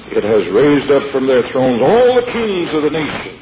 It has raised up from their thrones all the kings of the nations.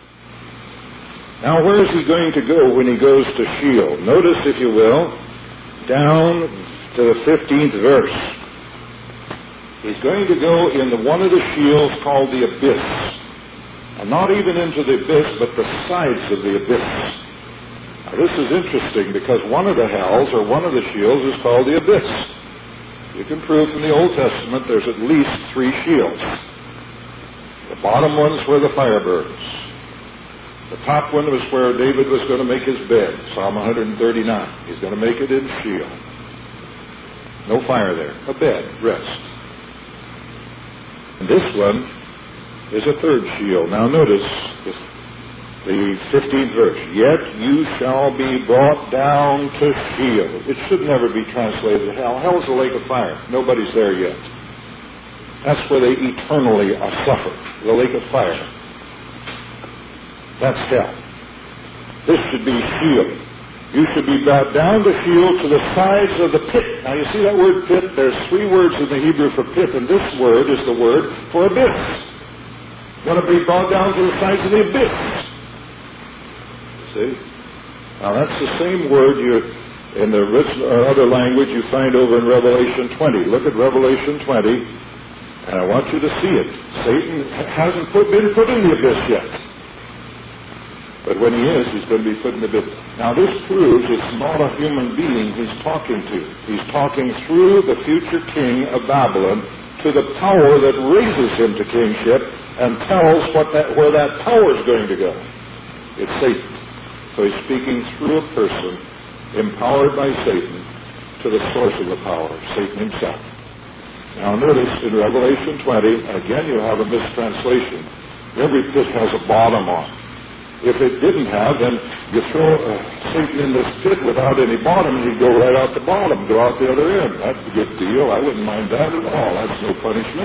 Now, where is he going to go when he goes to Sheol? Notice, if you will, down to the 15th verse. He's going to go in one of the Sheols called the abyss. And not even into the abyss, but the sides of the abyss. Now, this is interesting because one of the hells, or one of the Sheols, is called the abyss. You can prove from the Old Testament there's at least 3 Sheols. The bottom one's where the fire burns. The top one was where David was going to make his bed, Psalm 139. He's going to make it in Sheol. No fire there. A bed, rest. And this one is a third Sheol. Now notice the 15th verse. Yet you shall be brought down to Sheol. It should never be translated hell. Hell's a lake of fire. Nobody's there yet. That's where they eternally suffer. The lake of fire. That's hell. This should be Sheol. You should be brought down to Sheol to the sides of the pit. Now you see that word pit? There's 3 words in the Hebrew for pit, and this word is the word for abyss. You're going to be brought down to the sides of the abyss. See? Now that's the same word in the original or other language you find over in Revelation 20. Look at Revelation 20, and I want you to see it. Satan hasn't been put in the abyss yet. But when he is, he's going to be put in the abyss. Now this proves it's not a human being he's talking to. He's talking through the future king of Babylon to the power that raises him to kingship and tells where that power is going to go. It's Satan. So he's speaking through a person empowered by Satan to the source of the power, Satan himself. Now notice in Revelation 20, again you have a mistranslation. Every pit has a bottom on. If it didn't have, then you throw Satan in this pit without any bottom, and he'd go right out the bottom, go out the other end. That's a good deal. I wouldn't mind that at all. That's no punishment.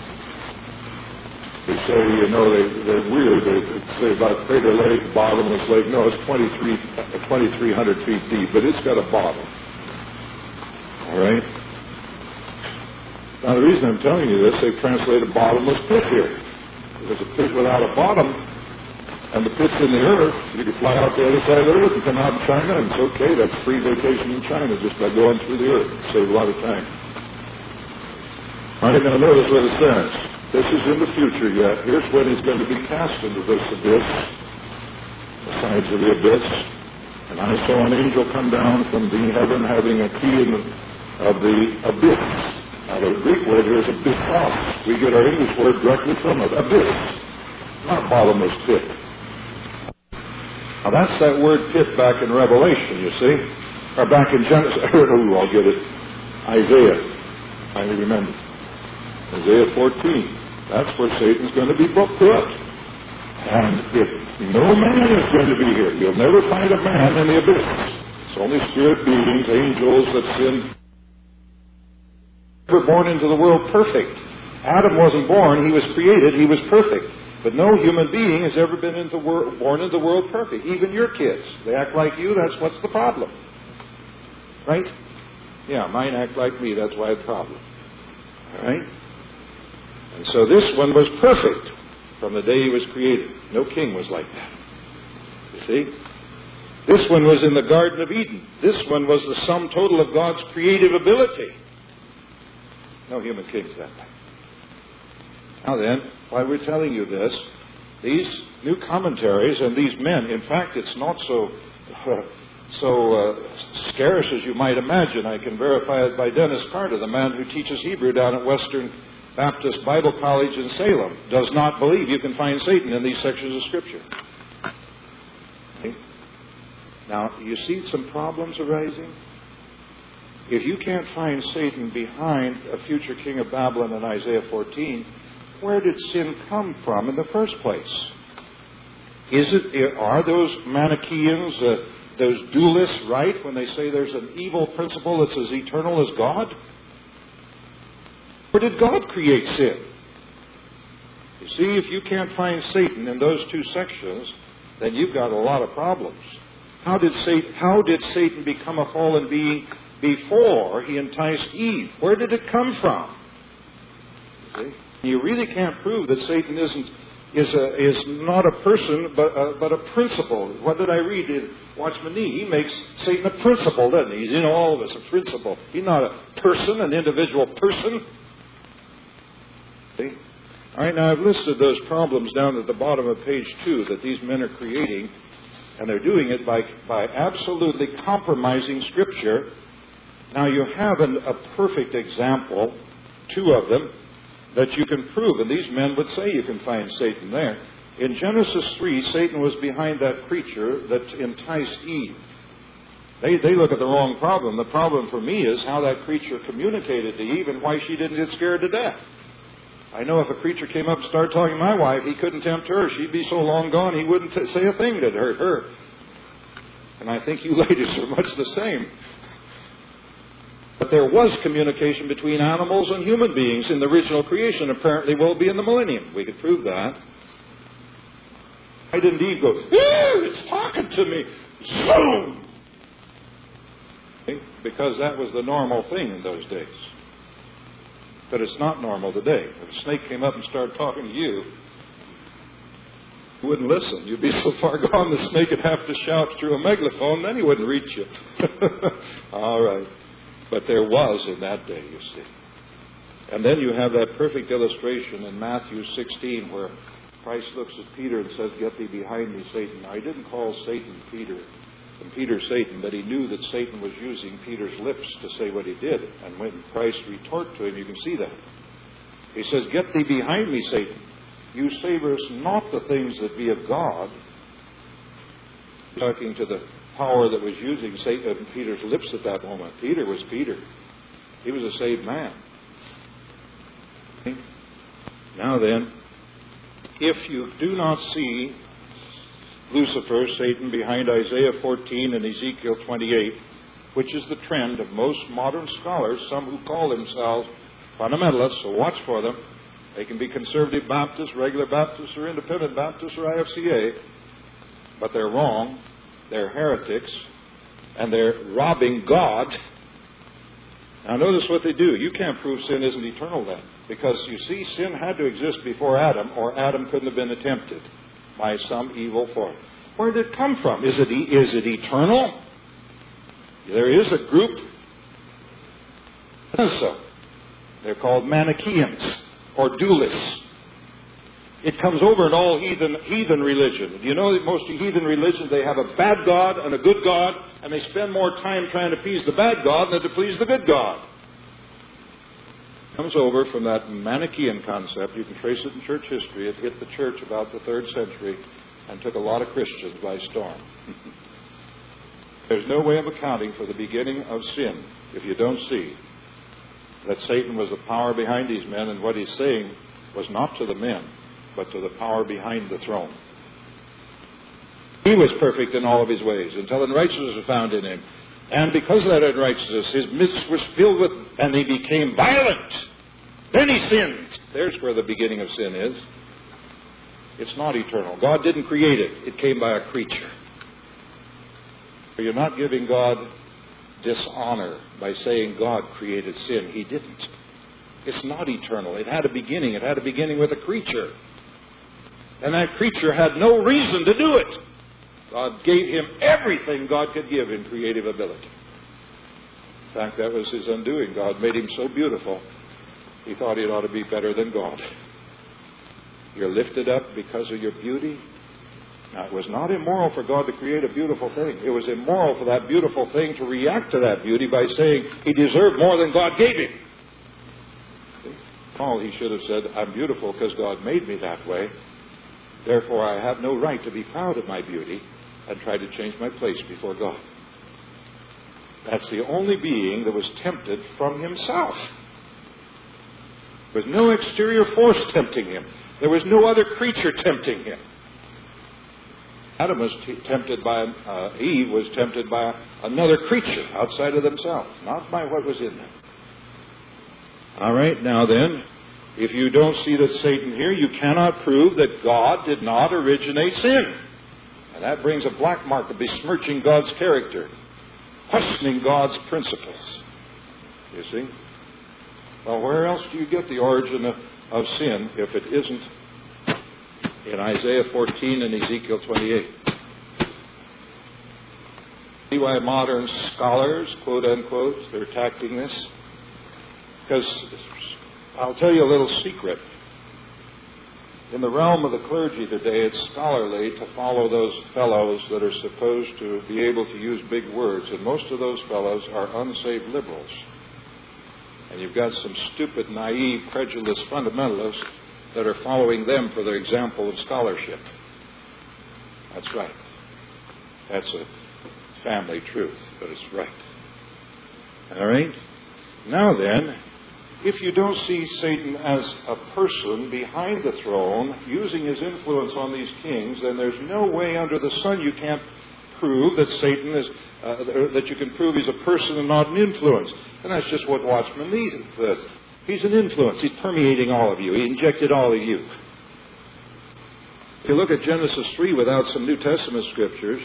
They say, they're weird. They say about Crater Lake, bottomless lake. No, it's 2,300 feet deep, but it's got a bottom. All right? Now, the reason I'm telling you this, they've translated bottomless pit here. There's a pit without a bottom, and the pit's in the earth. You can fly out the other side of the earth and come out in China, and it's okay. That's free vacation in China just by going through the earth. Save a lot of time. All right, now notice what it says. This is in the future yet. Here's when he's going to be cast into this abyss, the sides of the abyss. And I saw an angel come down from the heaven having a key of the abyss. Now the Greek word here is abyss. We get our English word directly from it. Abyss. Not bottomless pit. Now that's that word pit back in Revelation, you see. Or back in Genesis. Oh, I'll get it. Isaiah. I remember. Isaiah 14. That's where Satan's going to be put. And if no man is going to be here, you'll never find a man in the abyss. It's only spirit beings, angels that sin. Never born into the world perfect. Adam wasn't born, he was created, he was perfect. But no human being has ever been born into the world perfect. Even your kids. They act like you, what's the problem. Right? Yeah, mine act like me, that's why it's a problem. All right? And so this one was perfect from the day he was created. No king was like that. You see? This one was in the Garden of Eden. This one was the sum total of God's creative ability. No human king is that way. Now then, why we're telling you this, these new commentaries and these men, in fact, it's not so scarce as you might imagine. I can verify it by Dennis Carter, the man who teaches Hebrew down at Western Baptist Bible College in Salem, does not believe you can find Satan in these sections of Scripture. Okay? Now, you see some problems arising? If you can't find Satan behind a future king of Babylon in Isaiah 14, where did sin come from in the first place? Are those Manichaeans, those dualists, right, when they say there's an evil principle that's as eternal as God? Or did God create sin? You see, if you can't find Satan in those two sections, then you've got a lot of problems. How did Satan become a fallen being before he enticed Eve? Where did it come from? You see? You really can't prove that Satan is not a person, but a principle. What did I read in Watchman Nee? He makes Satan a principle, doesn't he? He's in all of us, a principle. He's not a person, an individual person. See? All right, now I've listed those problems down at the bottom of page 2 that these men are creating, and they're doing it by absolutely compromising Scripture. Now you have a perfect example, 2 of them, that you can prove. And these men would say you can find Satan there. In Genesis 3, Satan was behind that creature that enticed Eve. They look at the wrong problem. The problem for me is how that creature communicated to Eve and why she didn't get scared to death. I know if a creature came up and started talking to my wife, he couldn't tempt her. She'd be so long gone, he wouldn't say a thing that hurt her. And I think you ladies are much the same. But there was communication between animals and human beings in the original creation. Apparently will be in the millennium. We could prove that. Why didn't Eve go, it's talking to me. Zoom! Because that was the normal thing in those days. But it's not normal today. If a snake came up and started talking to you, you wouldn't listen. You'd be so far gone the snake would have to shout through a megaphone, then he wouldn't reach you. All right. But there was in that day, you see. And then you have that perfect illustration in Matthew 16 where Christ looks at Peter and says, "Get thee behind me, Satan." Now, he didn't call Satan Peter and Peter Satan, but he knew that Satan was using Peter's lips to say what he did. And when Christ retorted to him, you can see that. He says, "Get thee behind me, Satan. You savorest not the things that be of God." Talking to the power that was using Satan, Peter's lips at that moment. Peter was Peter. He was a saved man. Now then, if you do not see Lucifer, Satan, behind Isaiah 14 and Ezekiel 28, which is the trend of most modern scholars, some who call themselves fundamentalists, so watch for them. They can be conservative Baptists, regular Baptists, or independent Baptists, or IFCA, but they're wrong. They're heretics, and they're robbing God. Now notice what they do. You can't prove sin isn't eternal then, because you see, sin had to exist before Adam, or Adam couldn't have been attempted by some evil form. Where did it come from? Is it eternal? There is a group that does so. They're called Manichaeans or dualists. It comes over in all heathen religion. You know that most heathen religions, they have a bad God and a good God, and they spend more time trying to please the bad God than to please the good God. It comes over from that Manichaean concept. You can trace it in church history. It hit the church about the 3rd century and took a lot of Christians by storm. There's no way of accounting for the beginning of sin if you don't see that Satan was the power behind these men, and what he's saying was not to the men, but to the power behind the throne. He was perfect in all of his ways until unrighteousness was found in him. And because of that unrighteousness, his midst was filled with, and he became violent. Then he sinned. There's where the beginning of sin is. It's not eternal. God didn't create it. It came by a creature. So you're not giving God dishonor by saying God created sin. He didn't. It's not eternal. It had a beginning. It had a beginning with a creature. And that creature had no reason to do it. God gave him everything God could give in creative ability. In fact, that was his undoing. God made him so beautiful, he thought he ought to be better than God. You're lifted up because of your beauty. Now, it was not immoral for God to create a beautiful thing. It was immoral for that beautiful thing to react to that beauty by saying he deserved more than God gave him. Paul, he should have said, I'm beautiful because God made me that way. Therefore, I have no right to be proud of my beauty and try to change my place before God. That's the only being that was tempted from himself. There was no exterior force tempting him. There was no other creature tempting him. Adam was tempted by, Eve was tempted by another creature outside of themselves, not by what was in them. All right, now then, if you don't see that Satan here, you cannot prove that God did not originate sin. And that brings a black mark of besmirching God's character, questioning God's principles. You see? Well, where else do you get the origin of sin if it isn't in Isaiah 14 and Ezekiel 28. See why modern scholars, quote unquote, they're attacking this? Because I'll tell you a little secret. In the realm of the clergy today, it's scholarly to follow those fellows that are supposed to be able to use big words, and most of those fellows are unsaved liberals. And you've got some stupid, naive, credulous fundamentalists that are following them for their example of scholarship. That's right. That's a family truth, but it's right. All right? Now then, if you don't see Satan as a person behind the throne, using his influence on these kings, then there's no way under the sun you can't prove that Satan is, that you can prove he's a person and not an influence. And that's just what Watchman Nee says. He's an influence. He's permeating all of you. He injected all of you. If you look at Genesis 3 without some New Testament scriptures,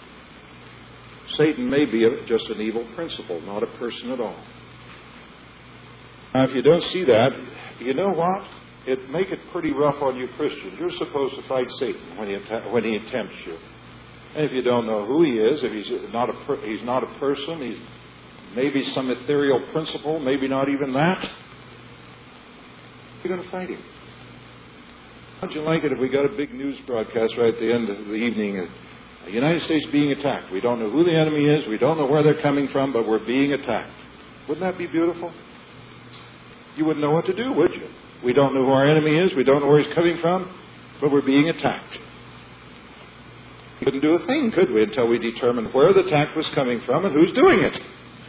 Satan may be just an evil principle, not a person at all. Now, if you don't see that, you know what? It make it pretty rough on you Christians. You're supposed to fight Satan when he tempts you. And if you don't know who he is, if he's not a person, he's maybe some ethereal principle, maybe not even that, you're going to fight him. How'd you like it if we got a big news broadcast right at the end of the evening? The United States being attacked. We don't know who the enemy is. We don't know where they're coming from, but we're being attacked. Wouldn't that be beautiful? You wouldn't know what to do, would you? We don't know who our enemy is. We don't know where he's coming from, but we're being attacked. We couldn't do a thing, could we, until we determined where the attack was coming from and who's doing it.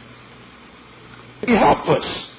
Be helpless.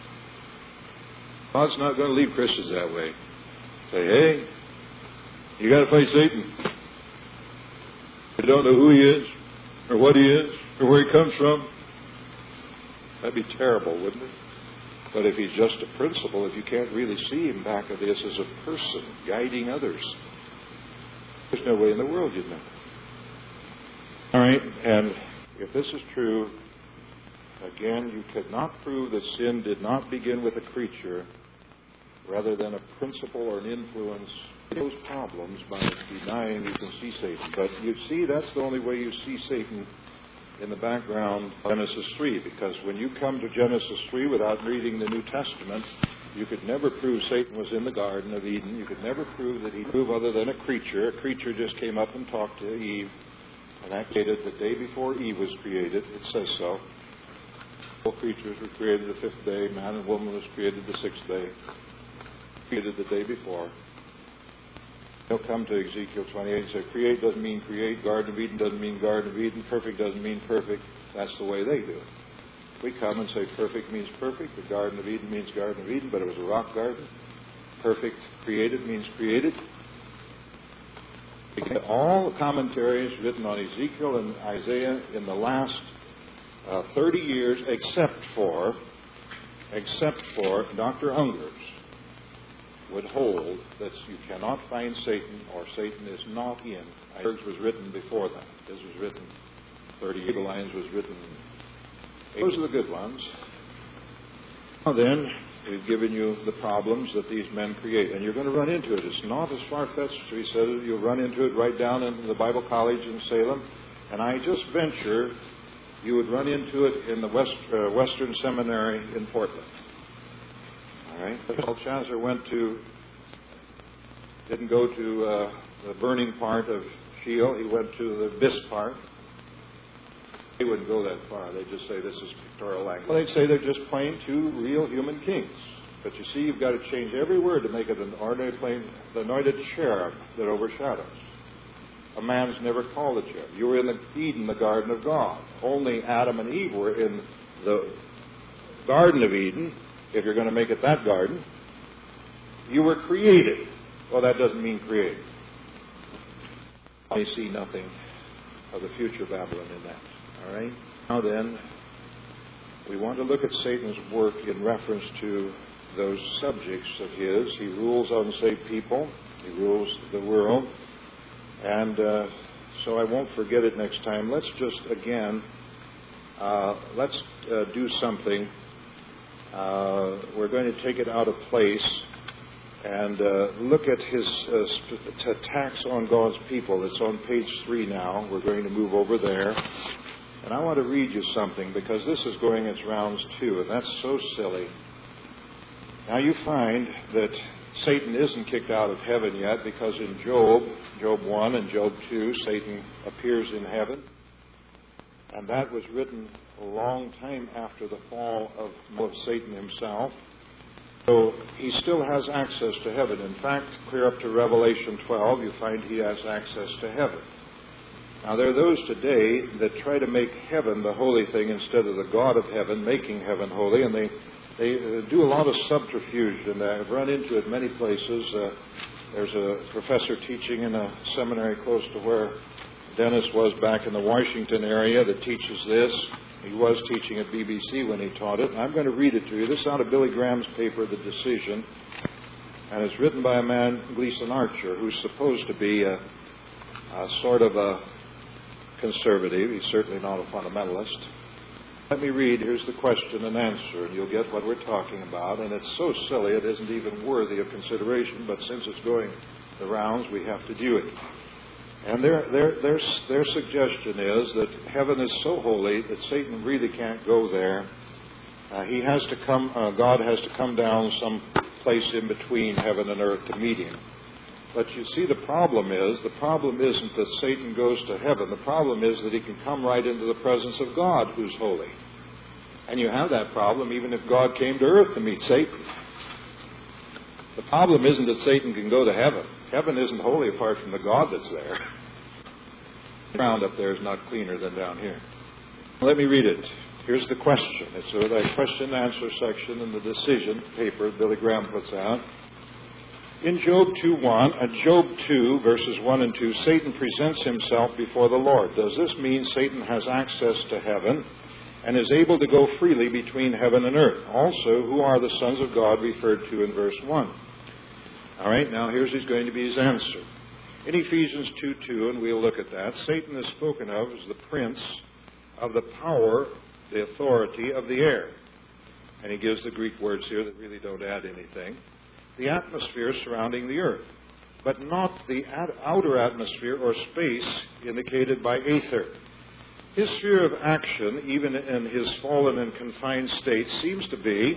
God's not going to leave Christians that way. Say, hey, you got to fight Satan. You don't know who he is, or what he is, or where he comes from. That'd be terrible, wouldn't it? But if he's just a principle, if you can't really see him back of this as a person guiding others, there's no way in the world you'd know. All right, and if this is true, again, you cannot prove that sin did not begin with a creature rather than a principle or an influence. Those problems by denying you can see Satan. But you see, that's the only way you see Satan in the background of Genesis 3, because when you come to Genesis 3 without reading the New Testament, you could never prove Satan was in the Garden of Eden. You could never prove that he proved other than a creature. A creature just came up and talked to Eve, and that created the day before Eve was created. It says so. All creatures were created the fifth day. Man and woman was created the sixth day. Created the day before. He'll come to Ezekiel 28 and say, create doesn't mean create, Garden of Eden doesn't mean Garden of Eden, perfect doesn't mean perfect. That's the way they do it. We come and say perfect means perfect, the Garden of Eden means Garden of Eden, but it was a rock garden. Perfect created means created. All the commentaries written on Ezekiel and Isaiah in the last 30 years, except for Dr. Unger's, would hold that you cannot find Satan, or Satan is not in. Hers was written before that. This was written 38 lines was written. Those are the good ones. Now then, we've given you the problems that these men create, and you're going to run into it. It's not as far-fetched as we said. You'll run into it right down in the Bible College in Salem, and I just venture you would run into it in the Western Seminary in Portland. All right. Belshazzar didn't go to the burning part of Sheol. He went to the abyss part. They wouldn't go that far. They'd just say this is pictorial language. Well, they'd say they're just plain two real human kings. But you see, you've got to change every word to make it an ordinary plain, the anointed cherub that overshadows. A man's never called a cherub. You were in Eden, the Garden of God. Only Adam and Eve were in the Garden of Eden. If you're going to make it that garden, you were created. Well, that doesn't mean created. I see nothing of the future Babylon in that. All right? Now then, we want to look at Satan's work in reference to those subjects of his. He rules unsaved people. He rules the world. And so I won't forget it next time. Let's just, again, do something. We're going to take it out of place and look at his attacks on God's people. It's on page 3 now. We're going to move over there. And I want to read you something, because this is going its rounds too, and that's so silly. Now you find that Satan isn't kicked out of heaven yet, because in Job 1 and Job 2, Satan appears in heaven. And that was written a long time after the fall of Satan himself. So he still has access to heaven. In fact, clear up to Revelation 12, you find he has access to heaven. Now, there are those today that try to make heaven the holy thing instead of the God of heaven making heaven holy, and they do a lot of subterfuge, and I've run into it many places. There's a professor teaching in a seminary close to where Dennis was back in the Washington area that teaches this. He was teaching at BBC when he taught it. And I'm going to read it to you. This is out of Billy Graham's paper, The Decision. And it's written by a man, Gleason Archer, who's supposed to be a sort of a conservative. He's certainly not a fundamentalist. Let me read. Here's the question and answer, and you'll get what we're talking about. And it's so silly it isn't even worthy of consideration, but since it's going the rounds, we have to do it. And their suggestion is that heaven is so holy that Satan really can't go there. He has to come. God has to come down some place in between heaven and earth to meet him. But you see, the problem isn't that Satan goes to heaven. The problem is that he can come right into the presence of God, who's holy. And you have that problem even if God came to earth to meet Satan. The problem isn't that Satan can go to heaven. Heaven isn't holy apart from the God that's there. The ground up there is not cleaner than down here. Let me read it. Here's the question. It's a question and answer section in the Decision paper Billy Graham puts out. In Job 2, verses 1 and 2, Satan presents himself before the Lord. Does this mean Satan has access to heaven and is able to go freely between heaven and earth? Also, who are the sons of God referred to in verse 1? All right, now here's going to be his answer. In Ephesians 2:2, and we'll look at that, Satan is spoken of as the prince of the power, the authority of the air. And he gives the Greek words here that really don't add anything. The atmosphere surrounding the earth, but not the outer atmosphere or space indicated by aether. His sphere of action, even in his fallen and confined state, seems to be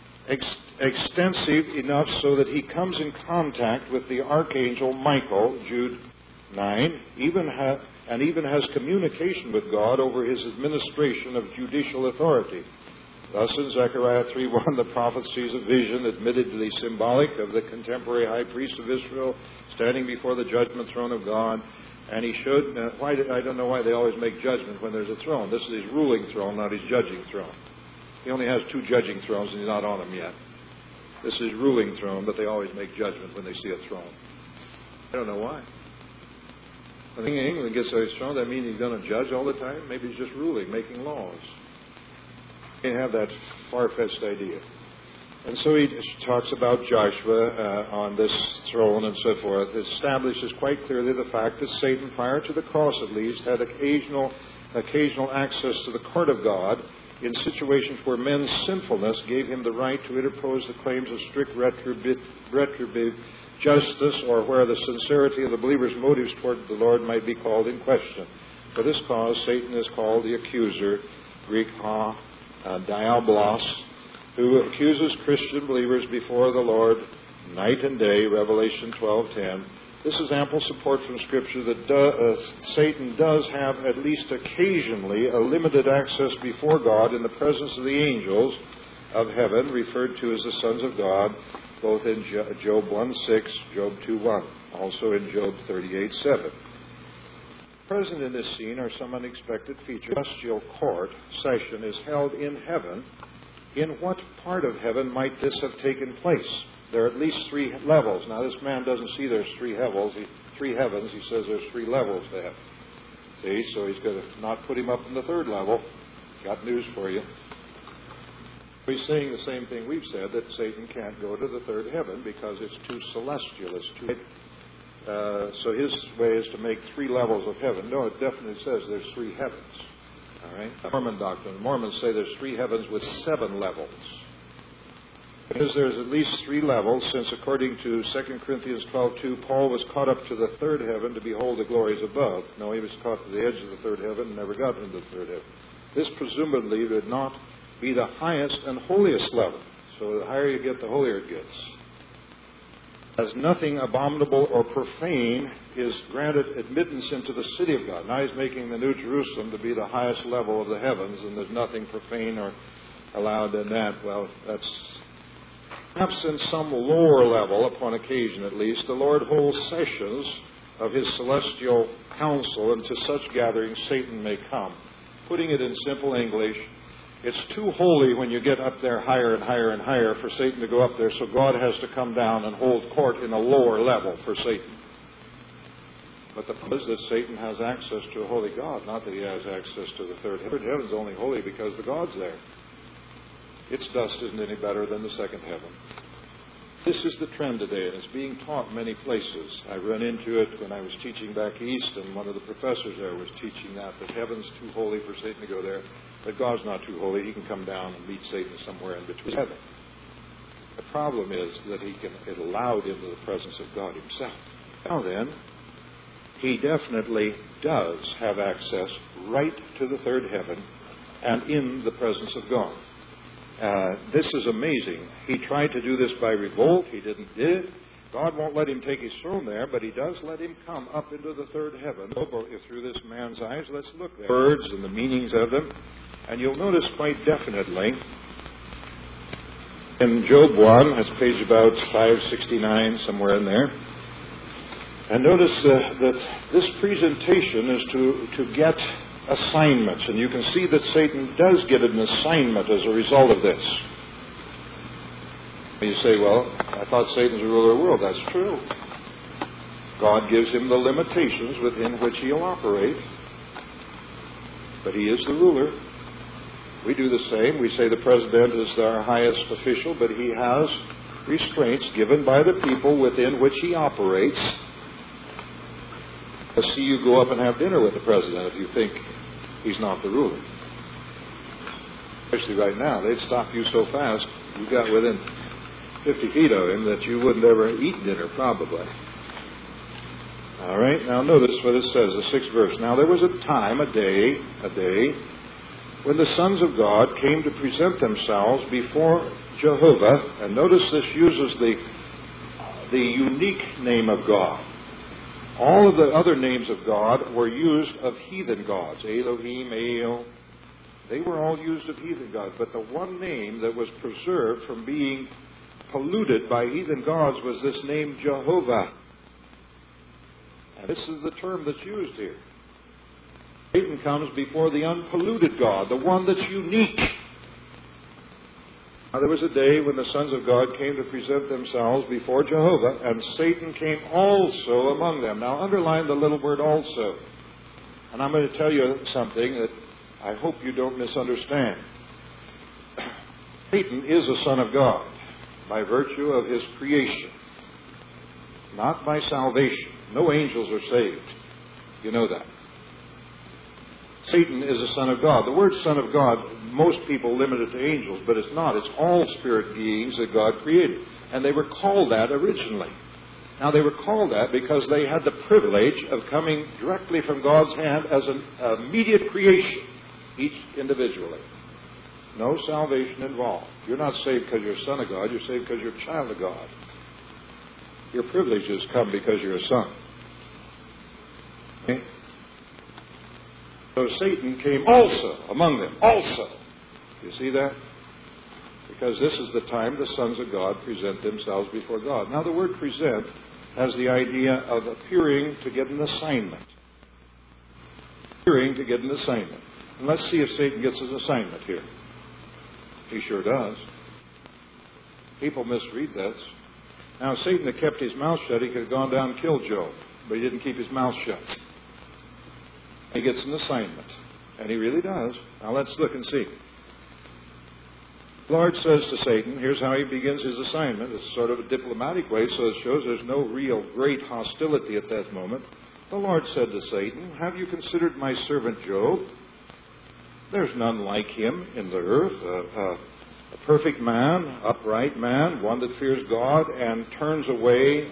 extensive enough so that he comes in contact with the archangel Michael, Jude 9, even has communication with God over his administration of judicial authority. Thus, in Zechariah 3:1, the prophet sees a vision admittedly symbolic of the contemporary high priest of Israel standing before the judgment throne of God. And he should, I don't know why they always make judgment when there's a throne. This is his ruling throne, not his judging throne. He only has 2 judging thrones, and he's not on them yet. This is his ruling throne, but they always make judgment when they see a throne. I don't know why. When the King of England gets on his throne, that means he's going to judge all the time? Maybe he's just ruling, making laws. They have that far-fetched idea. And so he talks about Joshua on this throne and so forth. It establishes quite clearly the fact that Satan, prior to the cross at least, had occasional access to the court of God in situations where men's sinfulness gave him the right to interpose the claims of strict retributive justice, or where the sincerity of the believer's motives toward the Lord might be called in question. For this cause, Satan is called the accuser, Greek diabolos, who accuses Christian believers before the Lord night and day, Revelation 12:10. This is ample support from Scripture that Satan does have, at least occasionally, a limited access before God in the presence of the angels of heaven, referred to as the sons of God, both in Job 1:6, Job 2:1, also in Job 38:7. Present in this scene are some unexpected features. The celestial court session is held in heaven. In what part of heaven might this have taken place? There are at least 3 levels. Now, this man doesn't see there's 3 heavens. He says there's 3 levels to heaven. See, so he's going to not put him up in the 3rd level. Got news for you. He's saying the same thing we've said, that Satan can't go to the 3rd heaven because it's too celestial. It's too... So his way is to make 3 levels of heaven. No, it definitely says there's 3 heavens. All right? Mormon doctrine. Mormons say there's 3 heavens with 7 levels. Because there's at least three levels, since according to 2 Corinthians 12:2, Paul was caught up to the third heaven to behold the glories above. No, he was caught to the edge of the third heaven and never got into the third heaven. This presumably would not be the highest and holiest level. So the higher you get, the holier it gets. As nothing abominable or profane is granted admittance into the city of God. Now he's making the New Jerusalem to be the highest level of the heavens, and there's nothing profane or allowed in that. Well, that's perhaps in some lower level, upon occasion at least, the Lord holds sessions of his celestial council, and to such gatherings Satan may come. Putting it in simple English, it's too holy when you get up there higher and higher and higher for Satan to go up there, so God has to come down and hold court in a lower level for Satan. But the point is that Satan has access to a holy God, not that he has access to the third heaven. The third heaven is only holy because the God's there. Its dust isn't any better than the second heaven. This is the trend today, and it's being taught in many places. I ran into it when I was teaching back east, and one of the professors there was teaching that heaven's too holy for Satan to go there, but God's not too holy. He can come down and meet Satan somewhere in between heaven. The problem is that he is allowed into the presence of God himself. Now then, he definitely does have access right to the third heaven and in the presence of God. This is amazing. He tried to do this by revolt. He did it. God won't let him take his throne there, but he does let him come up into the third heaven. Through this man's eyes, let's look at words and the meanings of them. And you'll notice quite definitely in Job 1, that's page about 569, somewhere in there. And notice that this presentation is to get assignments, and you can see that Satan does get an assignment as a result of this. You say, well, I thought Satan's the ruler of the world. That's true. God gives him the limitations within which he'll operate, but he is the ruler. We do the same. We say the president is our highest official, but he has restraints given by the people within which he operates. I'll see you go up and have dinner with the president if you think he's not the ruler. Especially right now. They'd stop you so fast, you got within 50 feet of him, that you wouldn't ever eat dinner, probably. All right, now notice what it says, the 6th verse. Now there was a time, a day, when the sons of God came to present themselves before Jehovah. And notice this uses the unique name of God. All of the other names of God were used of heathen gods. Elohim, El. They were all used of heathen gods. But the one name that was preserved from being polluted by heathen gods was this name Jehovah. And this is the term that's used here. Satan comes before the unpolluted God, the one that's unique. Now there was a day when the sons of God came to present themselves before Jehovah, and Satan came also among them. Now underline the little word also. And I'm going to tell you something that I hope you don't misunderstand. Satan is a son of God by virtue of his creation, not by salvation. No angels are saved. You know that. Satan is a son of God. The word son of God, most people limit it to angels, but it's not. It's all spirit beings that God created. And they were called that originally. Now, they were called that because they had the privilege of coming directly from God's hand as an immediate creation, each individually. No salvation involved. You're not saved because you're a son of God. You're saved because you're a child of God. Your privileges come because you're a son. Okay? So Satan came also among them. Also. You see that? Because this is the time the sons of God present themselves before God. Now the word present has the idea of appearing to get an assignment. Appearing to get an assignment. And let's see if Satan gets his assignment here. He sure does. People misread this. Now, if Satan had kept his mouth shut, he could have gone down and killed Job. But he didn't keep his mouth shut. He gets an assignment. And he really does. Now, let's look and see. The Lord says to Satan, here's how he begins his assignment. It's sort of a diplomatic way, so it shows there's no real great hostility at that moment. The Lord said to Satan, have you considered my servant Job? There's none like him in the earth, a perfect man, upright man, one that fears God and turns away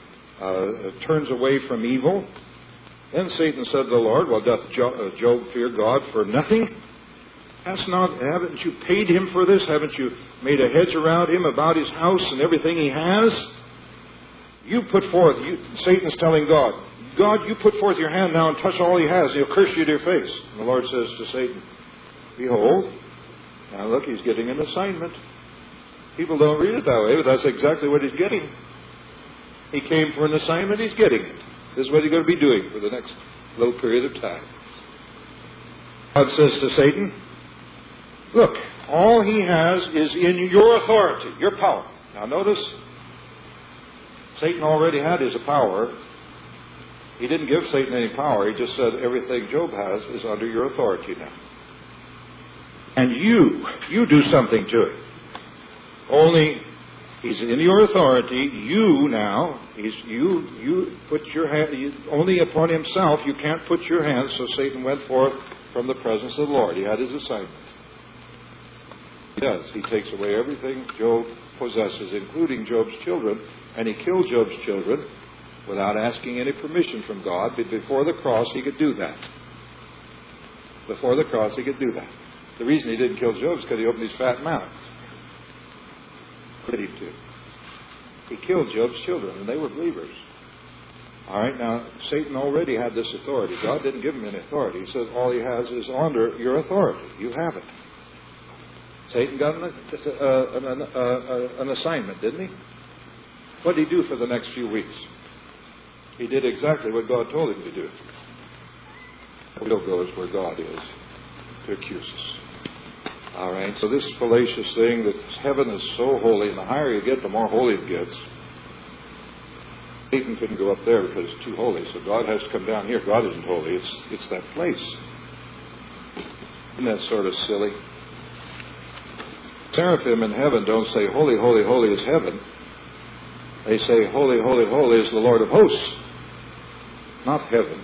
from evil. Then Satan said to the Lord, well, doth Job fear God for nothing? Haven't you paid him for this? Haven't you made a hedge around him about his house and everything he has? You put forth, Satan's telling God, you put forth your hand now and touch all he has, and he'll curse you to your face. And the Lord says to Satan, behold, now look, he's getting an assignment. People don't read it that way, but that's exactly what he's getting. He came for an assignment, he's getting it. This is what he's going to be doing for the next little period of time. God says to Satan, look, all he has is in your authority, your power. Now notice, Satan already had his power. He didn't give Satan any power. He just said everything Job has is under your authority now. And you do something to it. Only he's in your authority. You now, you put your hand, only upon himself you can't put your hand. So Satan went forth from the presence of the Lord. He had his assignment. He does. He takes away everything Job possesses, including Job's children, and he killed Job's children without asking any permission from God. But before the cross, he could do that. Before the cross, he could do that. The reason he didn't kill Job is because he opened his fat mouth. Did he do? He killed Job's children, and they were believers. All right, now, Satan already had this authority. God didn't give him any authority. He said all he has is under your authority. You have it. Satan got an assignment, didn't he? What did he do for the next few weeks? He did exactly what God told him to do. We'll go is where God is to accuse us. All right, so this fallacious thing that heaven is so holy, and the higher you get, the more holy it gets. Satan couldn't go up there because it's too holy, so God has to come down here. God isn't holy. It's that place. Isn't that sort of silly? Seraphim in heaven don't say, holy, holy, holy is heaven. They say, holy, holy, holy is the Lord of hosts. Not heaven.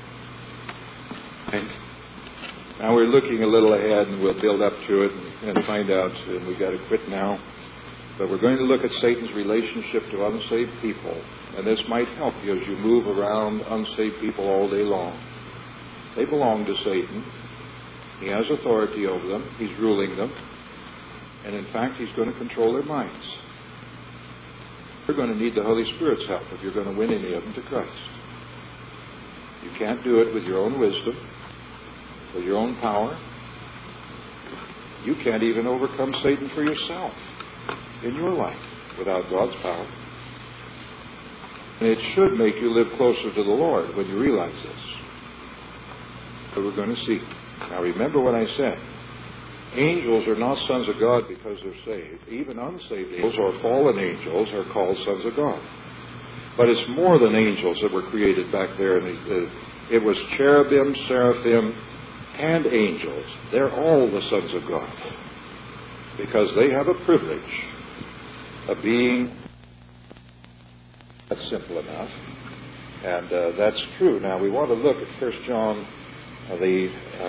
And now we're looking a little ahead, and we'll build up to it and find out, and we've got to quit now. But we're going to look at Satan's relationship to unsaved people. And this might help you as you move around unsaved people all day long. They belong to Satan. He has authority over them. He's ruling them. And in fact, he's going to control their minds. You're going to need the Holy Spirit's help if you're going to win any of them to Christ. You can't do it with your own wisdom, with your own power. You can't even overcome Satan for yourself in your life without God's power. And it should make you live closer to the Lord when you realize this. So we're going to see. Now remember what I said. Angels are not sons of God because they're saved. Even unsaved angels or fallen angels are called sons of God. But it's more than angels that were created back there. It was cherubim, seraphim, and angels. They're all the sons of God. Because they have a privilege of being. That's simple enough. And that's true. Now we want to look at 1 John, the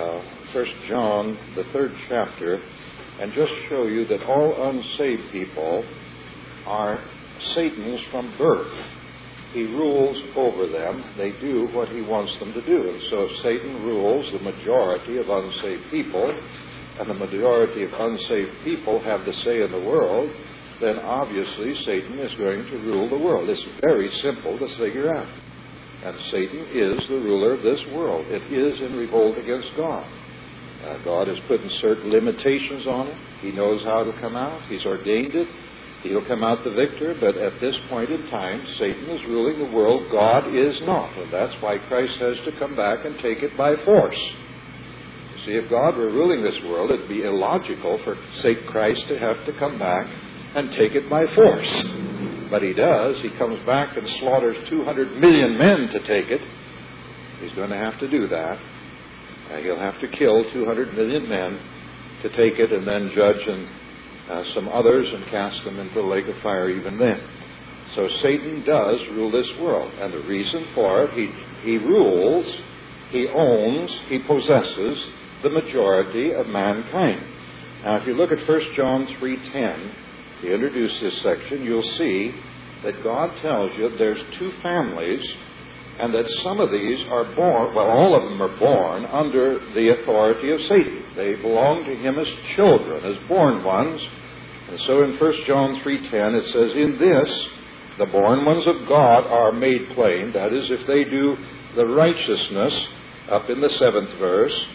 3rd chapter, and just show you that all unsaved people are Satan's from birth. He rules over them. They do what he wants them to do. And so if Satan rules the majority of unsaved people, and the majority of unsaved people have the say in the world, then obviously Satan is going to rule the world. It's very simple to figure out. And Satan is the ruler of this world. It is in revolt against God. God has put in certain limitations on it. He knows how to come out. He's ordained it. He'll come out the victor. But at this point in time, Satan is ruling the world. God is not. And that's why Christ has to come back and take it by force. You see, if God were ruling this world, it'd be illogical for Christ to have to come back and take it by force. But he does. He comes back and slaughters 200 million men to take it. He's going to have to do that. He'll have to kill 200 million men to take it and then judge some others and cast them into the lake of fire even then. So Satan does rule this world. And the reason for it, he rules, he owns, he possesses the majority of mankind. Now, if you look at 1 John 3:10, to introduce this section, you'll see that God tells you there's two families, and that some of these are born, well, all of them are born under the authority of Satan. They belong to him as children, as born ones. And so in 1 John 3:10 it says, "In this the born ones of God are made plain," that is, if they do the righteousness, up in the 7th verse,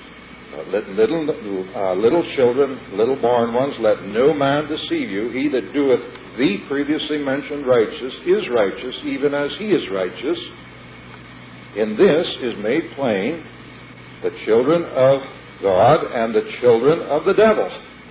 little children, little born ones, let no man deceive you. He that doeth the previously mentioned righteous is righteous, even as he is righteous. In this is made plain the children of God and the children of the devil.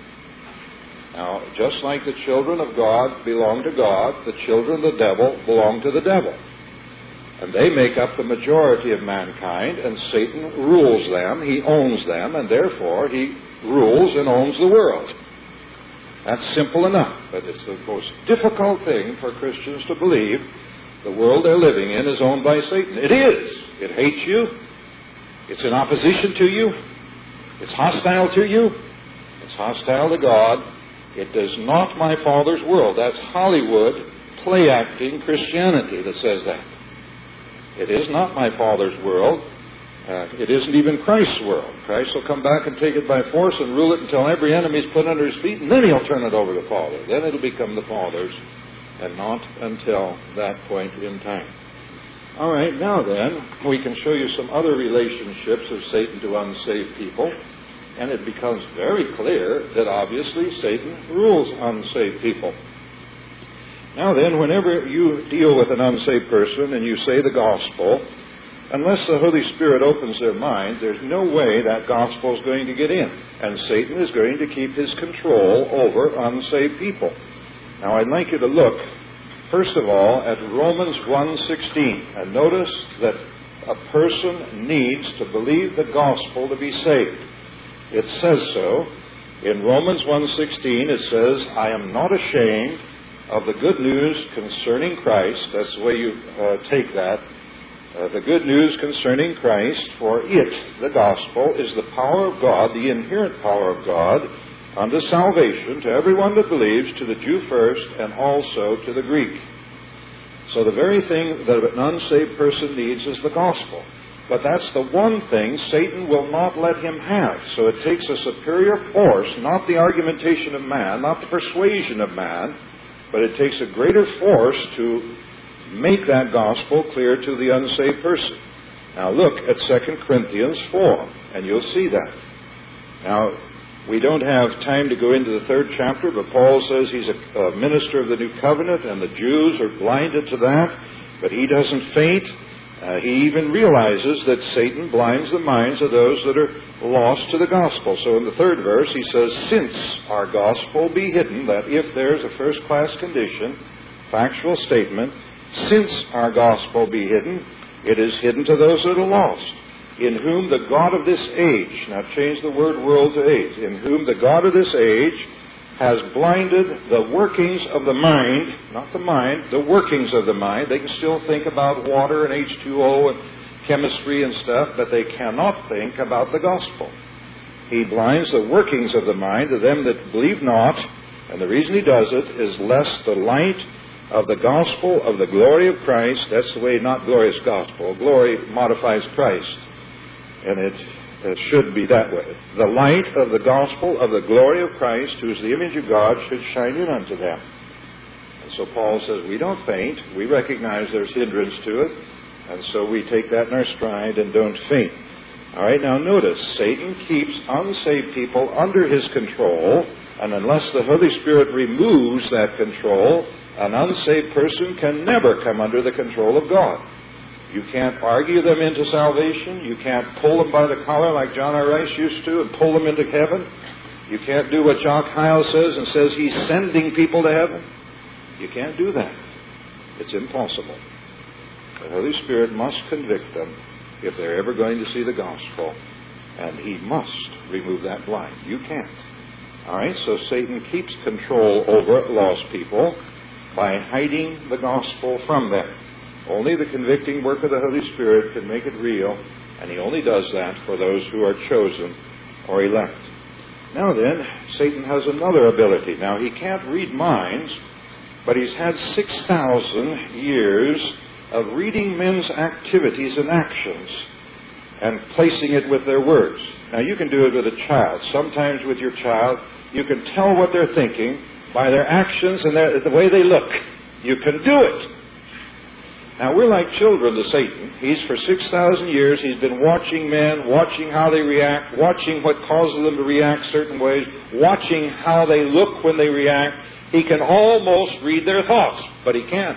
Now, just like the children of God belong to God, the children of the devil belong to the devil. And they make up the majority of mankind, and Satan rules them. He owns them, and therefore he rules and owns the world. That's simple enough, but it's the most difficult thing for Christians to believe. The world they're living in is owned by Satan. It is. It hates you. It's in opposition to you. It's hostile to you. It's hostile to God. It is not my Father's world. That's Hollywood play-acting Christianity that says that. It is not my Father's world. It isn't even Christ's world. Christ will come back and take it by force and rule it until every enemy is put under his feet, and then he'll turn it over to the Father. Then it'll become the Father's, and not until that point in time. All right, now then, we can show you some other relationships of Satan to unsaved people, and it becomes very clear that obviously Satan rules unsaved people. Now then, whenever you deal with an unsaved person and you say the gospel, unless the Holy Spirit opens their mind, there's no way that gospel is going to get in. And Satan is going to keep his control over unsaved people. Now I'd like you to look, first of all, at Romans 1:16. And notice that a person needs to believe the gospel to be saved. It says so. In Romans 1:16 it says, "I am not ashamed of the good news concerning Christ." That's the way you take that. The good news concerning Christ, for it, the gospel, is the power of God, the inherent power of God, unto salvation to everyone that believes, to the Jew first, and also to the Greek. So the very thing that an unsaved person needs is the gospel. But that's the one thing Satan will not let him have. So it takes a superior force, not the argumentation of man, not the persuasion of man, but it takes a greater force to make that gospel clear to the unsaved person. Now look at 2 Corinthians 4, and you'll see that. Now, we don't have time to go into the 3rd chapter, but Paul says he's a minister of the new covenant, and the Jews are blinded to that, but he doesn't faint. He even realizes that Satan blinds the minds of those that are lost to the gospel. So in the 3rd verse he says, "Since our gospel be hidden," that if there's a first-class condition, factual statement, "since our gospel be hidden, it is hidden to those that are lost, in whom the God of this age," now change the word world to age, "in whom the God of this age has blinded the workings of the mind," not the mind, the workings of the mind. They can still think about water and H2O and chemistry and stuff, but they cannot think about the gospel. He blinds the workings of the mind to them that believe not, and the reason he does it is lest the light of the gospel of the glory of Christ, that's the way, not glorious gospel, glory modifies Christ, and it should be that way. The light of the gospel of the glory of Christ, who is the image of God, should shine in unto them. And so Paul says we don't faint. We recognize there's hindrance to it, and so we take that in our stride and don't faint. All right, now notice, Satan keeps unsaved people under his control, and unless the Holy Spirit removes that control, an unsaved person can never come under the control of God. You can't argue them into salvation. You can't pull them by the collar like John R. Rice used to and pull them into heaven. You can't do what Jock Heil says and says he's sending people to heaven. You can't do that. It's impossible. The Holy Spirit must convict them if they're ever going to see the gospel, and he must remove that blind. You can't. All right, so Satan keeps control over lost people by hiding the gospel from them. Only the convicting work of the Holy Spirit can make it real, and he only does that for those who are chosen or elect. Now then, Satan has another ability. Now, he can't read minds, but he's had 6,000 years of reading men's activities and actions and placing it with their words. Now, you can do it with a child. Sometimes with your child, you can tell what they're thinking by their actions and the way they look. You can do it. Now, we're like children to Satan. He's, for 6,000 years, he's been watching men, watching how they react, watching what causes them to react certain ways, watching how they look when they react. He can almost read their thoughts, but he can't.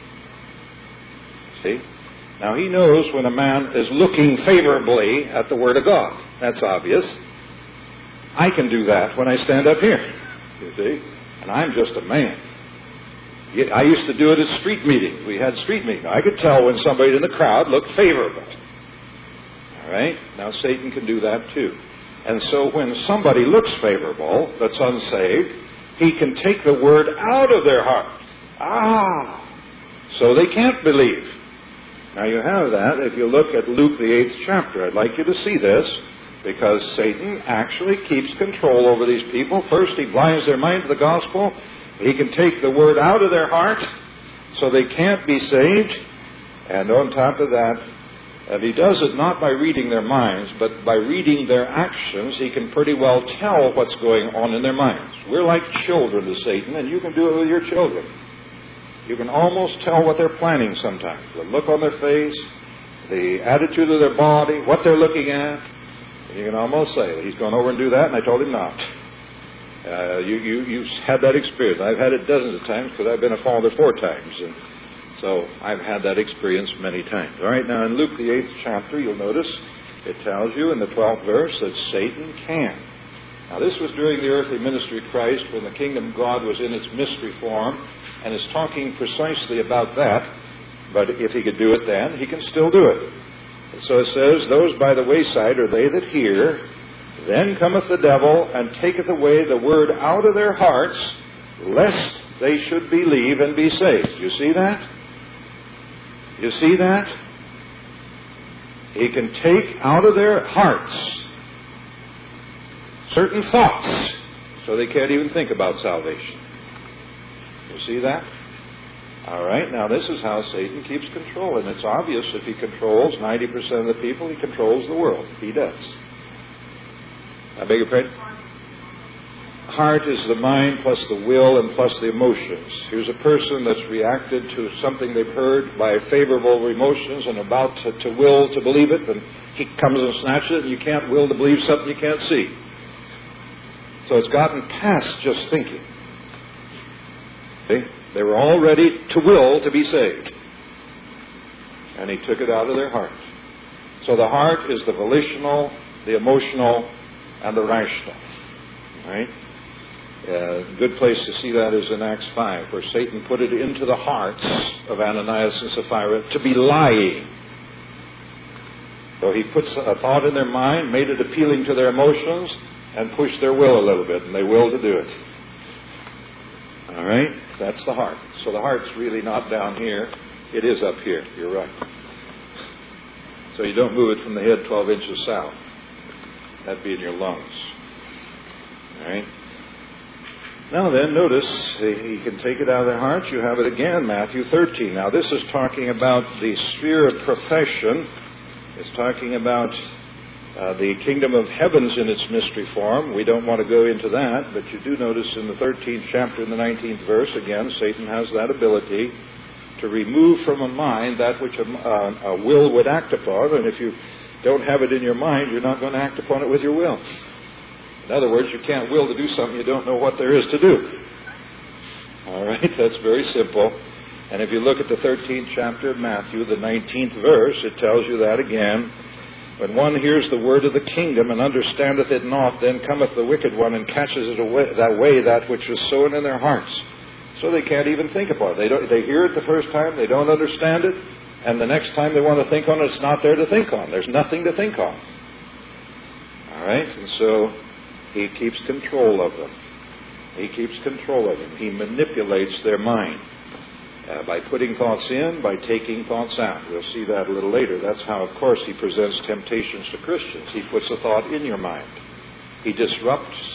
See? Now, he knows when a man is looking favorably at the Word of God. That's obvious. I can do that when I stand up here, you see. And I'm just a man. I used to do it at street meetings. We had street meetings. I could tell when somebody in the crowd looked favorable. All right? Now, Satan can do that too. And so when somebody looks favorable that's unsaved, he can take the Word out of their heart. So they can't believe. Now, you have that if you look at Luke, the 8th chapter. I'd like you to see this, because Satan actually keeps control over these people. First, he blinds their mind to the gospel. He can take the Word out of their heart so they can't be saved. And on top of that, and he does it not by reading their minds, but by reading their actions. He can pretty well tell what's going on in their minds. We're like children to Satan, and you can do it with your children. You can almost tell what they're planning sometimes. The look on their face, the attitude of their body, what they're looking at. And you can almost say, he's gone over and do that, and I told him not. You've had that experience. I've had it dozens of times because I've been a father 4 times. And so I've had that experience many times. All right, now in Luke, the 8th chapter, you'll notice it tells you in the 12th verse that Satan can. Now, this was during the earthly ministry of Christ when the kingdom of God was in its mystery form, and it's talking precisely about that. But if he could do it then, he can still do it. And so it says, those by the wayside are they that hear. Then cometh the devil, and taketh away the word out of their hearts, lest they should believe and be saved. You see that? You see that? He can take out of their hearts certain thoughts, so they can't even think about salvation. You see that? All right, now this is how Satan keeps control. And it's obvious if he controls 90% of the people, he controls the world. He does. I beg your pardon? Heart is the mind plus the will and plus the emotions. Here's a person that's reacted to something they've heard by favorable emotions and about to will to believe it, and he comes and snatches it, and you can't will to believe something you can't see. So it's gotten past just thinking. See? They were all ready to will to be saved. And he took it out of their heart. So the heart is the volitional, the emotional, and the rational. Right? A good place to see that is in Acts 5, where Satan put it into the hearts of Ananias and Sapphira to be lying. So he puts a thought in their mind, made it appealing to their emotions, and pushed their will a little bit, and they will to do it. All right? That's the heart. So the heart's really not down here. It is up here. You're right. So you don't move it from the head 12 inches south. That'd be in your lungs. All right? Now then, notice he can take it out of their hearts. You have it again, Matthew 13. Now this is talking about the sphere of profession. It's talking about the kingdom of heavens in its mystery form. We don't want to go into that, but you do notice in the 13th chapter, in the 19th verse, again, Satan has that ability to remove from a mind that which a will would act upon. And if you don't have it in your mind, you're not going to act upon it with your will. In other words, you can't will to do something you don't know what there is to do. All right, that's very simple. And if you look at the 13th chapter of Matthew, the 19th verse, it tells you that again. When one hears the word of the kingdom and understandeth it not, then cometh the wicked one and catches it away, that which was sown in their hearts. So they can't even think about it. They hear it the first time, they don't understand it, and the next time they want to think on it, it's not there to think on. There's nothing to think on. All right? And so he keeps control of them. He keeps control of them. He manipulates their mind. By putting thoughts in, by taking thoughts out. We'll see that a little later. That's how, of course, he presents temptations to Christians. He puts a thought in your mind. He disrupts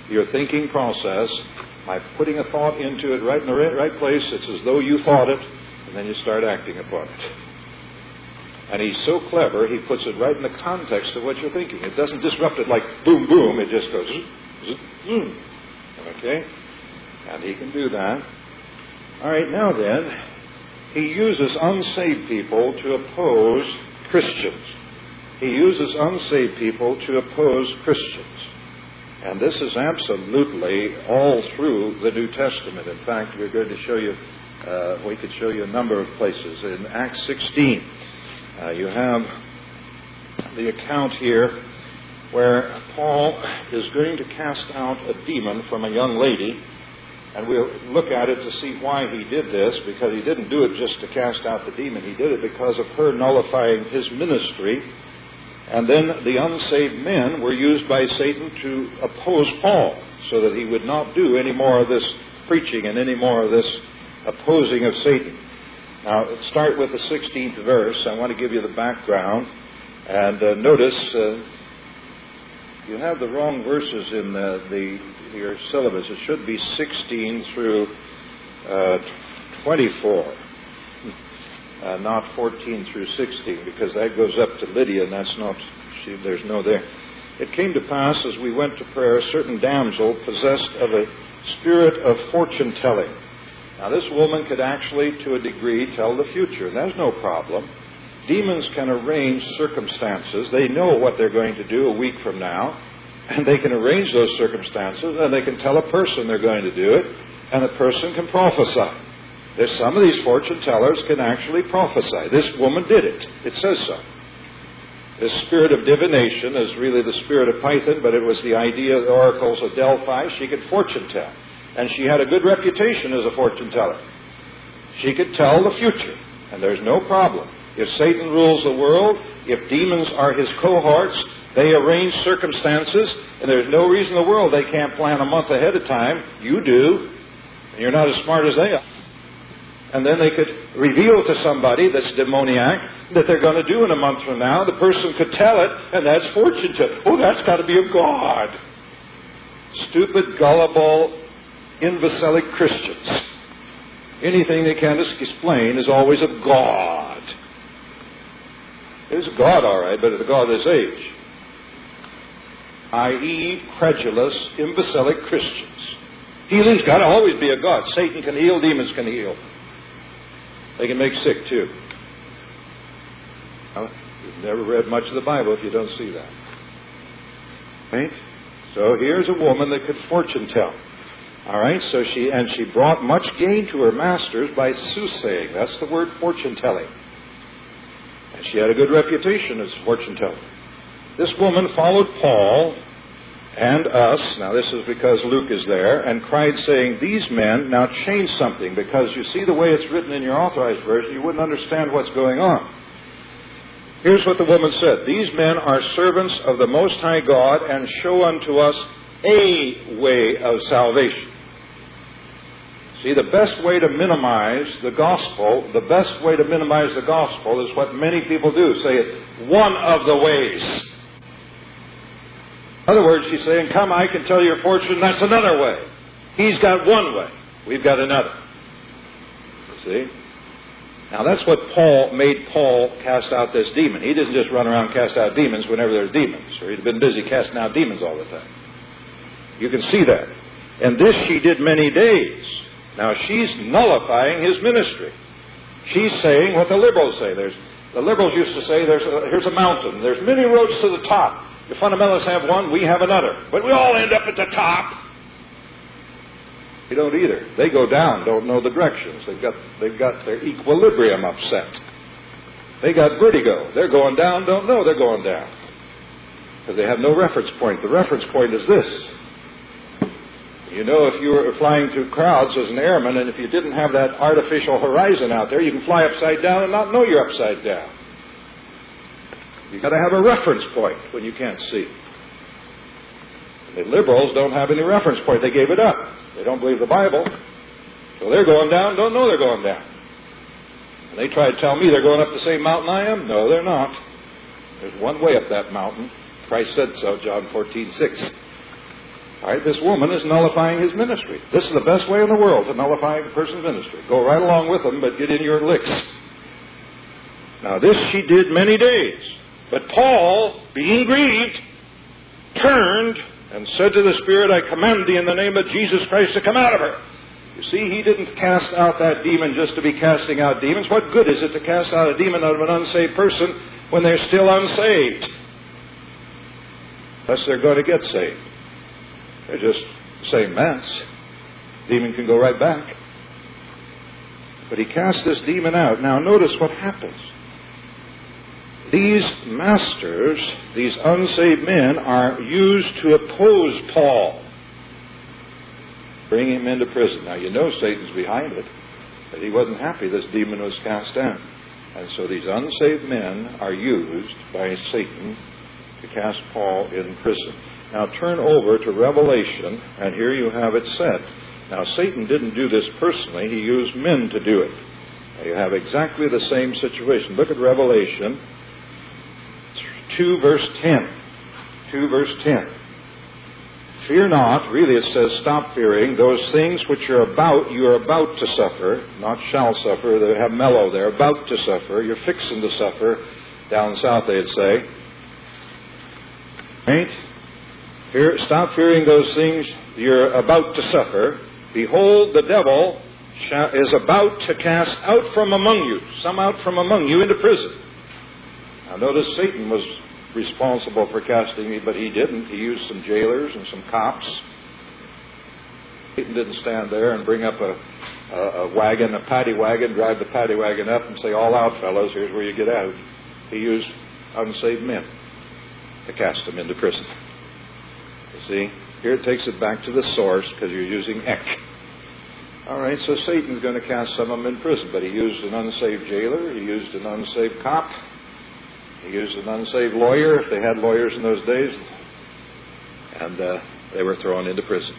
your thinking process by putting a thought into it right in the right place. It's as though you thought it, and then you start acting upon it. And he's so clever, he puts it right in the context of what you're thinking. It doesn't disrupt it like boom, boom. It just goes, boom. Okay? And he can do that. All right, now then, he uses unsaved people to oppose Christians. He uses unsaved people to oppose Christians. And this is absolutely all through the New Testament. In fact, we're going to show you, we could show you a number of places. In Acts 16, you have the account here where Paul is going to cast out a demon from a young lady. And we'll look at it to see why he did this, because he didn't do it just to cast out the demon. He did it because of her nullifying his ministry. And then the unsaved men were used by Satan to oppose Paul so that he would not do any more of this preaching and any more of this opposing of Satan. Now, let's start with the 16th verse. I want to give you the background. And notice you have the wrong verses in your syllabus. It should be 16 through 24. Not 14 through 16, because that goes up to Lydia, and that's not, there's no there. It came to pass, as we went to prayer, a certain damsel possessed of a spirit of fortune-telling. Now, this woman could actually, to a degree, tell the future, and that's no problem. Demons can arrange circumstances. They know what they're going to do a week from now, and they can arrange those circumstances, and they can tell a person they're going to do it, and a person can prophesy. There's some of these fortune tellers can actually prophesy. This woman did it. It says so. This spirit of divination is really the spirit of Python, but it was the idea of the oracles of Delphi. She could fortune tell. And she had a good reputation as a fortune teller. She could tell the future, and there's no problem. If Satan rules the world, if demons are his cohorts, they arrange circumstances, and there's no reason in the world they can't plan a month ahead of time. You do, and you're not as smart as they are. And then they could reveal to somebody that's demoniac that they're going to do in a month from now. The person could tell it, and that's fortune telling. Oh, that's got to be a god. Stupid, gullible, imbecilic Christians. Anything they can't explain is always a god. It's a god, all right, but it's a god of this age. I.e., credulous, imbecilic Christians. Healing's got to always be a god. Satan can heal, demons can heal. They can make sick, too. Well, you've never read much of the Bible if you don't see that. Right? So here's a woman that could fortune tell. All right? So she brought much gain to her masters by soothsaying. That's the word, fortune telling. And she had a good reputation as a fortune teller. This woman followed Paul and us, now this is because Luke is there, and cried, saying, these men, now change something, because you see the way it's written in your authorized version, you wouldn't understand what's going on. Here's what the woman said. These men are servants of the Most High God, and show unto us a way of salvation. See, the best way to minimize the gospel, is what many people do. Say it, one of the ways. In other words, he's saying, come, I can tell your fortune, that's another way. He's got one way. We've got another. You see? Now, that's what made Paul cast out this demon. He didn't just run around and cast out demons whenever there's demons, or he'd have been busy casting out demons all the time. You can see that. And this she did many days. Now, she's nullifying his ministry. She's saying what the liberals say. The liberals used to say, here's a mountain. There's many roads to the top. The fundamentalists have one, we have another. But we all end up at the top. You don't either. They go down, don't know the directions. They've got their equilibrium upset. They got vertigo. They're going down, don't know they're going down. Because they have no reference point. The reference point is this. You know, if you were flying through crowds as an airman, and if you didn't have that artificial horizon out there, you can fly upside down and not know you're upside down. You've got to have a reference point when you can't see. The liberals don't have any reference point. They gave it up. They don't believe the Bible. So they're going down, don't know they're going down. And they try to tell me they're going up the same mountain I am. No, they're not. There's one way up that mountain. Christ said so, John 14:6. All right, this woman is nullifying his ministry. This is the best way in the world to nullify a person's ministry. Go right along with them, but get in your licks. Now this she did many days. But Paul, being grieved, turned and said to the Spirit, I command thee in the name of Jesus Christ to come out of her. You see, he didn't cast out that demon just to be casting out demons. What good is it to cast out a demon out of an unsaved person when they're still unsaved? Unless they're going to get saved. They're just the same mess. Demon can go right back. But he cast this demon out. Now notice what happens. These masters, these unsaved men, are used to oppose Paul. Bring him into prison. Now you know Satan's behind it. But he wasn't happy this demon was cast out. And so these unsaved men are used by Satan to cast Paul in prison. Now turn over to Revelation, and here you have it said. Now Satan didn't do this personally. He used men to do it. Now, you have exactly the same situation. Look at Revelation 2 verse 10. 2 verse 10. Fear not, really it says stop fearing, those things which you are about to suffer, not shall suffer, they have mellow there, about to suffer, you're fixing to suffer, down south they'd say. Right? Stop fearing those things you're about to suffer. Behold, the devil is about to cast out from among you, some out from among you into prison. Now notice Satan was responsible for casting me, but he didn't. He used some jailers and some cops. Satan didn't stand there and bring up a wagon, a paddy wagon, drive the paddy wagon up and say, all out, fellows, here's where you get out. He used unsaved men to cast them into prison. You see, here it takes it back to the source because you're using ek. All right, so Satan's going to cast some of them in prison, but he used an unsaved jailer, he used an unsaved cop, he used an unsaved lawyer, if they had lawyers in those days, and they were thrown into prison.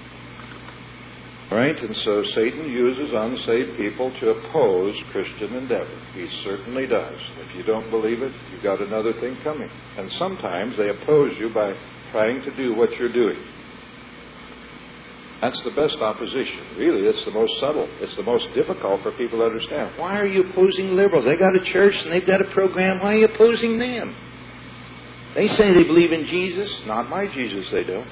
All right, and so Satan uses unsaved people to oppose Christian endeavor. He certainly does. If you don't believe it, you've got another thing coming. And sometimes they oppose you by trying to do what you're doing. That's the best opposition. Really, it's the most subtle. It's the most difficult for people to understand. Why are you opposing liberals? They got a church and they've got a program. Why are you opposing them? They say they believe in Jesus. Not my Jesus, they don't.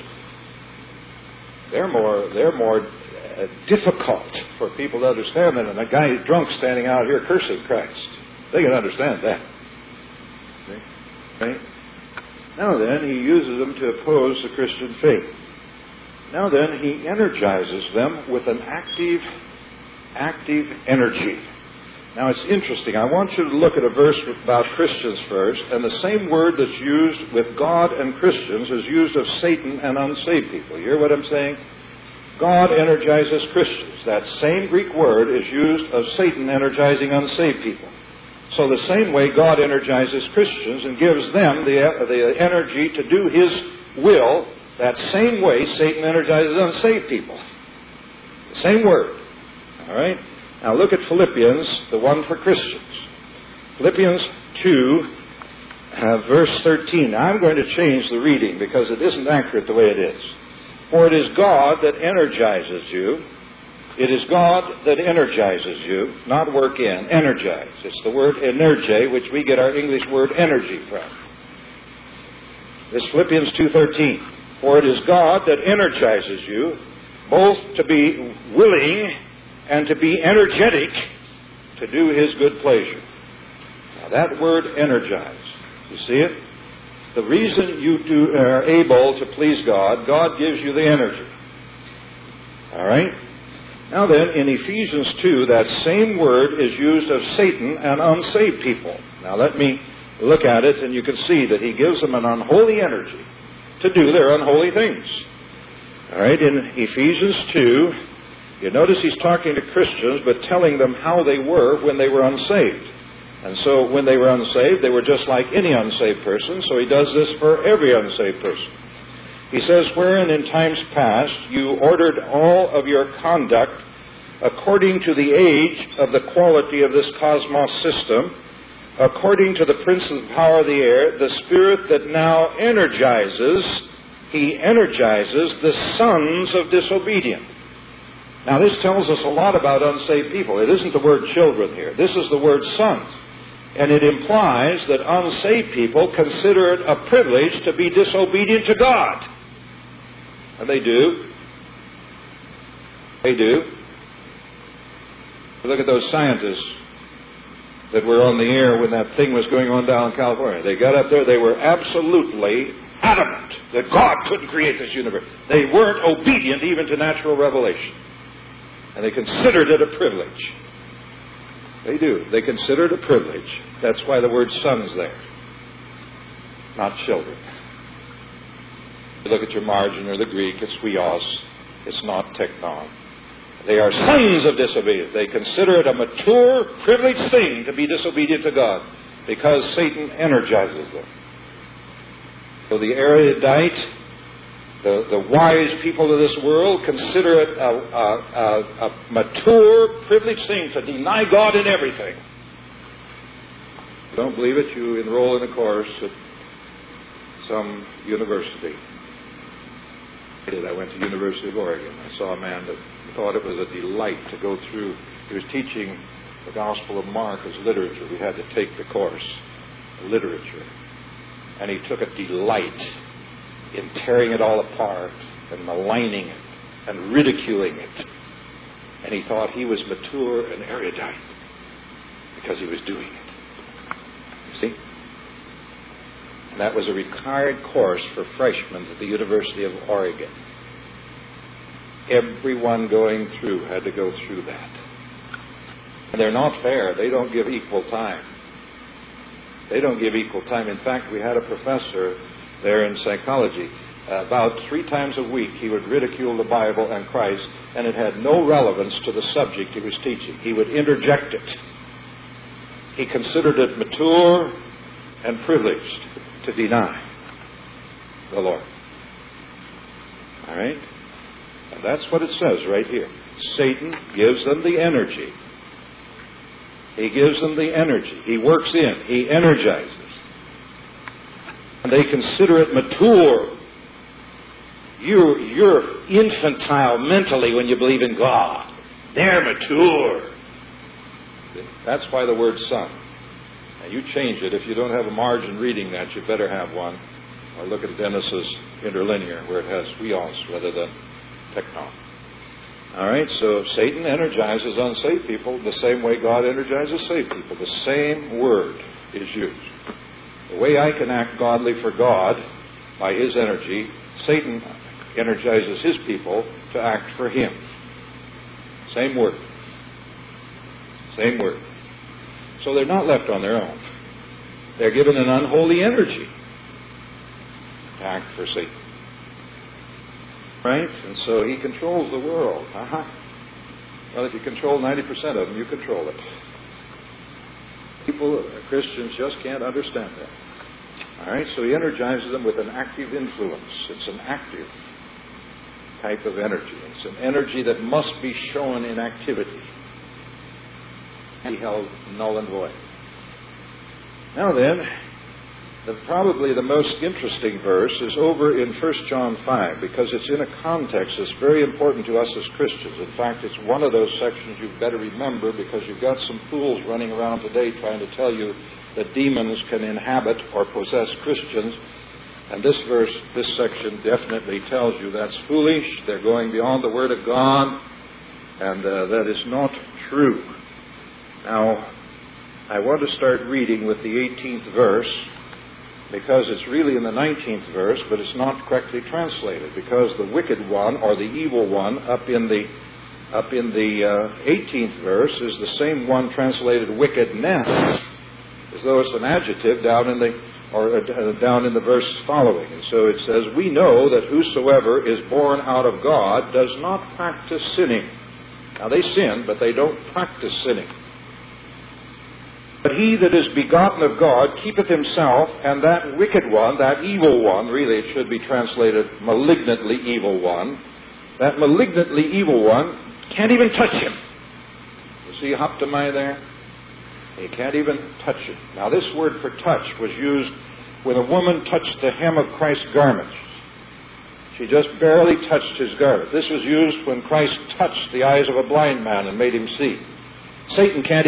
They're more difficult for people to understand than a guy drunk standing out here cursing Christ. They can understand that. Okay? Right? Now then, he uses them to oppose the Christian faith. Now then, he energizes them with an active energy. Now it's interesting. I want you to look at a verse about Christians first, and the same word that's used with God and Christians is used of Satan and unsaved people. You hear what I'm saying? God energizes Christians. That same Greek word is used of Satan energizing unsaved people. So the same way God energizes Christians and gives them the energy to do His will, that same way Satan energizes unsaved people. The same word. All right? Now look at Philippians, the one for Christians. Philippians 2, verse 13. Now I'm going to change the reading because it isn't accurate the way it is. For it is God that energizes you. It is God that energizes you, not work in, energize. It's the word energe, which we get our English word energy from. This Philippians 2:13. For it is God that energizes you, both to be willing and to be energetic to do His good pleasure. Now that word energize, you see it? The reason you are able to please God, God gives you the energy. All right? Now then, in Ephesians 2, that same word is used of Satan and unsaved people. Now let me look at it, and you can see that he gives them an unholy energy to do their unholy things. All right, in Ephesians 2, you notice he's talking to Christians, but telling them how they were when they were unsaved. And so when they were unsaved, they were just like any unsaved person, so he does this for every unsaved person. He says, wherein in times past you ordered all of your conduct according to the age of the quality of this cosmos system, according to the prince of the power of the air, the spirit that now energizes He energizes the sons of disobedience. Now, this tells us a lot about unsaved people. It isn't the word children here. This is the word sons. And it implies that unsaved people consider it a privilege to be disobedient to God. And they do. They do. Look at those scientists that were on the air when that thing was going on down in California. They got up there, they were absolutely adamant that God couldn't create this universe. They weren't obedient even to natural revelation. And they considered it a privilege. They do. They consider it a privilege. That's why the word son's there. Not children. You look at your margin or the Greek, it's huios. It's not teknon. They are sons of disobedience. They consider it a mature, privileged thing to be disobedient to God because Satan energizes them. So the erudite, the wise people of this world consider it a mature, privileged thing to deny God in everything. Don't believe it? You enroll in a course at some university. I went to the University of Oregon. I saw a man that thought it was a delight to go through. He was teaching the Gospel of Mark as literature. We had to take the course, literature. And he took a delight in tearing it all apart and maligning it and ridiculing it. And he thought he was mature and erudite because he was doing it. You see? And that was a required course for freshmen at the University of Oregon. Everyone going through had to go through that. And they're not fair. They don't give equal time. They don't give equal time. In fact, we had a professor there in psychology. About 3 times a week he would ridicule the Bible and Christ, and it had no relevance to the subject he was teaching. He would interject it. He considered it mature and privileged to deny the Lord. All right? And that's what it says right here. Satan gives them the energy. He gives them the energy. He works in. He energizes. And they consider it mature. You're infantile mentally when you believe in God. They're mature. That's why the word son. Now you change it. If you don't have a margin reading that, you better have one. Or look at Dennis's interlinear where it has huios rather than teknon. All right, so Satan energizes unsaved people the same way God energizes saved people. The same word is used. The way I can act godly for God by his energy, Satan energizes his people to act for him. Same word. Same word. So they're not left on their own. They're given an unholy energy to act for Satan. Right? And so he controls the world. Well, if you control 90% of them, you control it. People, Christians, just can't understand that. All right? So he energizes them with an active influence. It's an active type of energy. It's an energy that must be shown in activity. He held null and void. Now then, probably the most interesting verse is over in 1 John 5 because it's in a context that's very important to us as Christians. In fact, it's one of those sections you've better remember because you've got some fools running around today trying to tell you that demons can inhabit or possess Christians. And this verse, this section definitely tells you that's foolish. They're going beyond the Word of God, and that is not true. Now, I want to start reading with the 18th verse because it's really in the 19th verse, but it's not correctly translated because the wicked one or the evil one up in the 18th verse is the same one translated wickedness, as though it's an adjective down in the verse following. And so it says, "We know that whosoever is born out of God does not practice sinning." Now they sin, but they don't practice sinning. "But he that is begotten of God keepeth himself, and that wicked one," that evil one, really it should be translated malignantly evil one, that malignantly evil one can't even touch him. You see hoptomai there? He can't even touch him. Now this word for touch was used when a woman touched the hem of Christ's garment. She just barely touched his garment. This was used when Christ touched the eyes of a blind man and made him see. Satan can't